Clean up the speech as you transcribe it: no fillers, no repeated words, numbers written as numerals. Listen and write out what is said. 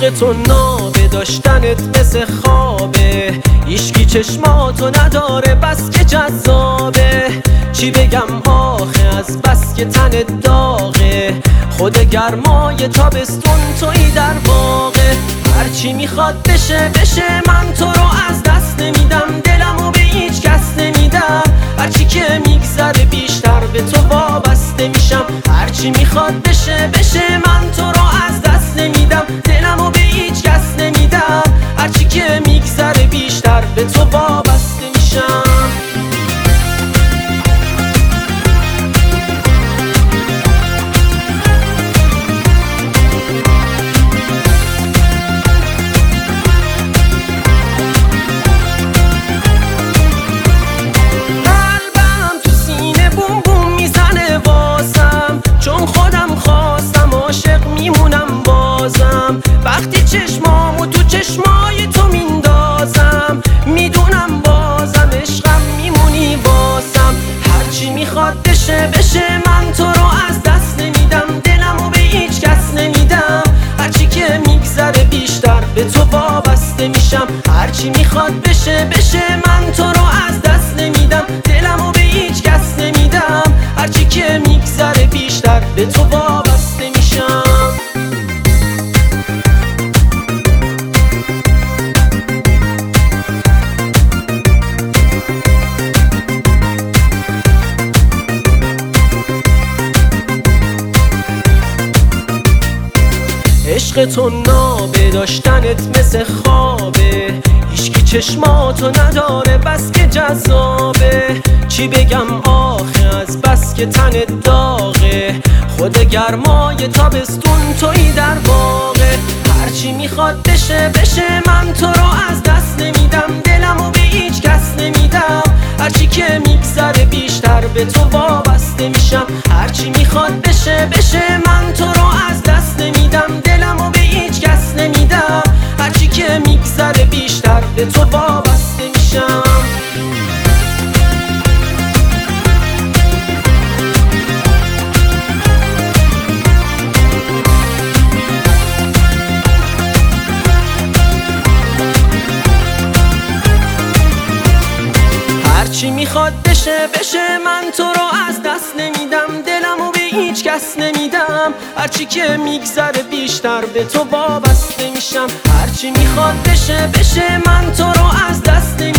عشق تو نابه، داشتنت مثل خوابه، هیچکی چشماتو نداره بس که جذابه. چی بگم آخه از بس که تنت داغه، خود گرمای تابستون تویی در واقع. هرچی میخواد بشه بشه، من تو رو از دست نمیدم، دلمو به هیچ کس نمیدم. هرچی که میگذره بیشتر به تو وابسته میشم. هرچی میخواد بشه بشه، من تو رو از دست نمیدم، دلمو به هیچ کس نمیدم. هرچی که میگذره بیشتر به تو وابسته میشم. وقتی چشمامو تو چشمای تو میندازم، میدونم بازم عشقم میمونی واسم. هرچی میخواد بشه بشه، من تو رو از دست نمیدم، دلمو به هیچ کس نمیدم. هرچی که میگذره بیشتر به تو وابسته میشم. هرچی میخواد بشه بشه، من تو رو از دست نمیدم، دلمو به هیچ کس نمیدم. هرچی که میگذره بیشتر به تو وابسته میشم. عشق تو نابه، داشتنت مثل خوابه، هیچکی چشماتو نداره بس که جذابه. چی بگم آخه از بس که تنت داغه، خود گرمای تابستون تویی در واقع. هرچی میخواد بشه بشه، من تو رو از دست نمیدم، دلمو به هیچ کس نمیدم. هرچی که میگذره بیشتر به تو وابسته میشم. هرچی میخواد بشه بشه، من تو رو از دست نمیدم، دلمو به هیچ کس نمیدم. هرچی که میگذره بیشتر به تو وابسته میشم. هرچی میخواد بشه بشه، من تو رو از دست نمیدم، دلمو به هیچ کس نمیدم. هرچی که میگذره بیشتر به تو وابسته میشم. هرچی میخواد بشه بشه، من تو رو از دست نمیدم.